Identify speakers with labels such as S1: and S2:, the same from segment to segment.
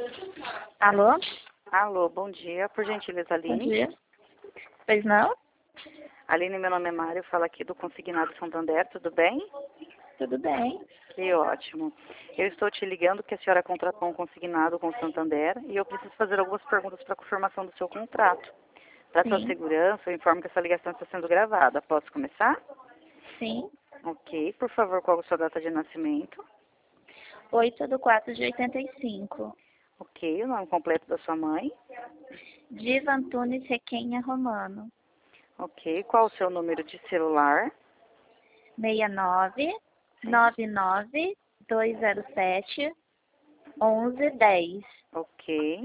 S1: Alô?
S2: Alô, bom dia. Por gentileza,
S1: Bom
S2: Aline.
S1: dia. Pois não?
S2: Aline, meu nome é Mário, falo aqui do Consignado Santander, tudo bem?
S1: Tudo bem.
S2: Que ótimo. Eu estou te ligando que a senhora contratou um consignado com o Santander e eu preciso fazer algumas perguntas para a confirmação do seu contrato. Para sua
S1: Sim.
S2: segurança, eu informo que essa ligação está sendo gravada. Posso começar?
S1: Sim.
S2: Ok. Por favor, qual é a sua data de nascimento?
S1: 8/4/85.
S2: Ok. O nome completo da sua mãe?
S1: Diva Antunes Requenha Romano.
S2: Ok. Qual o seu número de celular?
S1: 69 99 207 1110.
S2: Ok.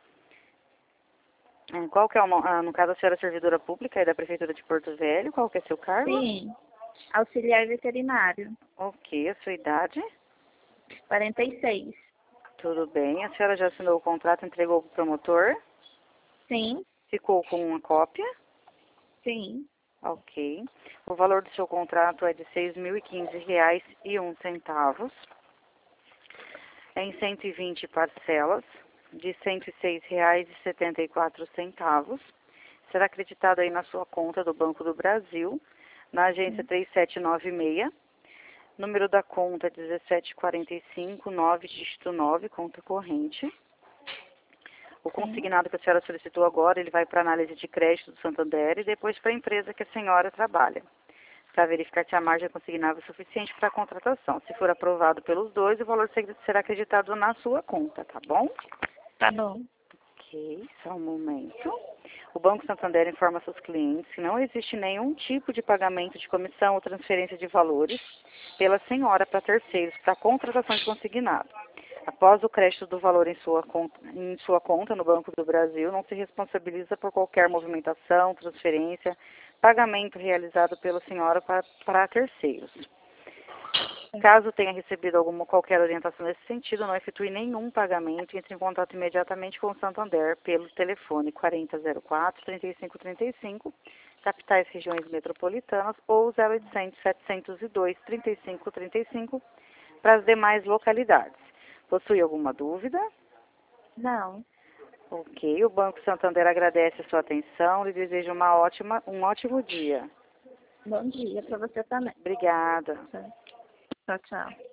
S2: Qual que é no caso, a senhora é servidora pública aí da Prefeitura de Porto Velho, qual que é seu cargo?
S1: Sim. Auxiliar veterinário.
S2: Ok, a sua idade?
S1: 46.
S2: Tudo bem. A senhora já assinou o contrato, entregou para o promotor?
S1: Sim.
S2: Ficou com uma cópia?
S1: Sim.
S2: Ok. O valor do seu contrato é de R$ 6.015,01. É em 120 parcelas de R$ 106,74. Será acreditado aí na sua conta do Banco do Brasil, na agência 3796. Número da conta 17459, dígito 9, conta corrente. O consignado que a senhora solicitou agora, ele vai para análise de crédito do Santander e depois para a empresa que a senhora trabalha, para verificar se a margem consignável é suficiente para a contratação. Se for aprovado pelos dois, o valor será acreditado na sua conta, tá bom?
S1: Tá bom.
S2: Ok, só um momento. O Banco Santander informa seus clientes que não existe nenhum tipo de pagamento de comissão ou transferência de valores pela senhora para terceiros para contratação de consignado. Após o crédito do valor em sua conta no Banco do Brasil, não se responsabiliza por qualquer movimentação, transferência, pagamento realizado pela senhora para terceiros. Caso tenha recebido qualquer orientação nesse sentido, não efetue nenhum pagamento e entre em contato imediatamente com o Santander pelo telefone 4004-3535, capitais regiões metropolitanas, ou 0800-702-3535 para as demais localidades. Possui alguma dúvida?
S1: Não.
S2: Ok, o Banco Santander agradece a sua atenção e deseja um ótimo dia.
S1: Bom dia para você também.
S2: Obrigada.
S1: Tchau, tchau.